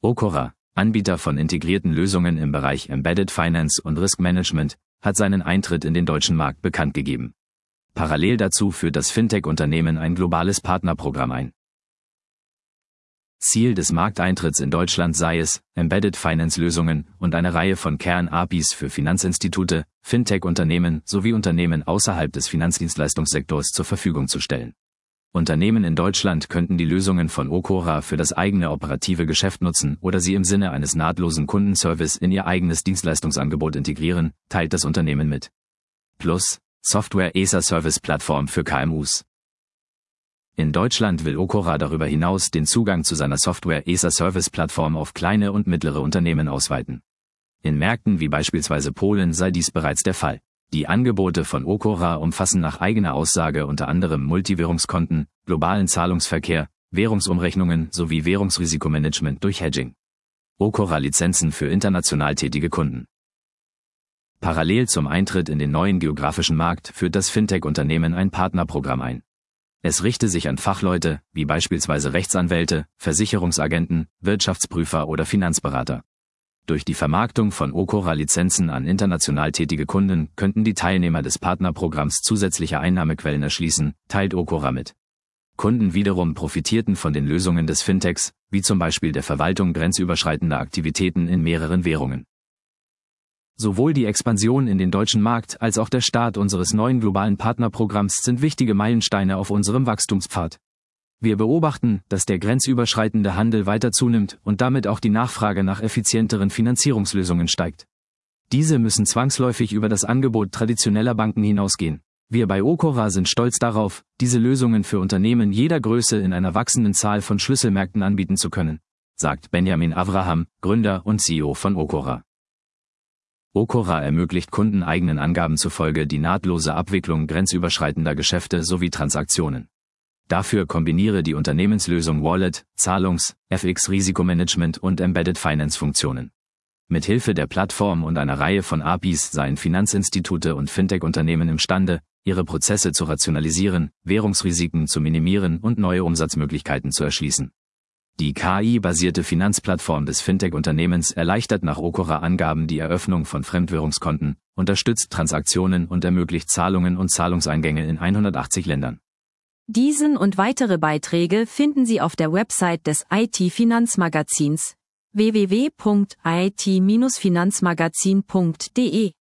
Okora, Anbieter von integrierten Lösungen im Bereich Embedded Finance und Risk Management, hat seinen Eintritt in den deutschen Markt bekannt gegeben. Parallel dazu führt das Fintech-Unternehmen ein globales Partnerprogramm ein. Ziel des Markteintritts in Deutschland sei es, Embedded Finance-Lösungen und eine Reihe von Kern-APIs für Finanzinstitute, Fintech-Unternehmen sowie Unternehmen außerhalb des Finanzdienstleistungssektors zur Verfügung zu stellen. Unternehmen in Deutschland könnten die Lösungen von Okora für das eigene operative Geschäft nutzen oder sie im Sinne eines nahtlosen Kundenservice in ihr eigenes Dienstleistungsangebot integrieren, teilt das Unternehmen mit. Plus, Software-as-a-Service-Plattform für KMUs. In Deutschland will Okora darüber hinaus den Zugang zu seiner Software-as-a-Service-Plattform auf kleine und mittlere Unternehmen ausweiten. In Märkten wie beispielsweise Polen sei dies bereits der Fall. Die Angebote von Okora umfassen nach eigener Aussage unter anderem Multiwährungskonten, globalen Zahlungsverkehr, Währungsumrechnungen sowie Währungsrisikomanagement durch Hedging. Okora-Lizenzen für international tätige Kunden. Parallel zum Eintritt in den neuen geografischen Markt führt das Fintech-Unternehmen ein Partnerprogramm ein. Es richte sich an Fachleute, wie beispielsweise Rechtsanwälte, Versicherungsagenten, Wirtschaftsprüfer oder Finanzberater. Durch die Vermarktung von Okora-Lizenzen an international tätige Kunden könnten die Teilnehmer des Partnerprogramms zusätzliche Einnahmequellen erschließen, teilt Okora mit. Kunden wiederum profitierten von den Lösungen des Fintechs, wie zum Beispiel der Verwaltung grenzüberschreitender Aktivitäten in mehreren Währungen. Sowohl die Expansion in den deutschen Markt als auch der Start unseres neuen globalen Partnerprogramms sind wichtige Meilensteine auf unserem Wachstumspfad. Wir beobachten, dass der grenzüberschreitende Handel weiter zunimmt und damit auch die Nachfrage nach effizienteren Finanzierungslösungen steigt. Diese müssen zwangsläufig über das Angebot traditioneller Banken hinausgehen. Wir bei Okora sind stolz darauf, diese Lösungen für Unternehmen jeder Größe in einer wachsenden Zahl von Schlüsselmärkten anbieten zu können, sagt Benjamin Avraham, Gründer und CEO von Okora. Okora ermöglicht Kunden eigenen Angaben zufolge die nahtlose Abwicklung grenzüberschreitender Geschäfte sowie Transaktionen. Dafür kombiniere die Unternehmenslösung Wallet, Zahlungs-, FX-Risikomanagement und Embedded Finance-Funktionen. Mithilfe der Plattform und einer Reihe von APIs seien Finanzinstitute und Fintech-Unternehmen imstande, ihre Prozesse zu rationalisieren, Währungsrisiken zu minimieren und neue Umsatzmöglichkeiten zu erschließen. Die KI-basierte Finanzplattform des Fintech-Unternehmens erleichtert nach Okora-Angaben die Eröffnung von Fremdwährungskonten, unterstützt Transaktionen und ermöglicht Zahlungen und Zahlungseingänge in 180 Ländern. Diesen und weitere Beiträge finden Sie auf der Website des IT-Finanzmagazins www.it-finanzmagazin.de.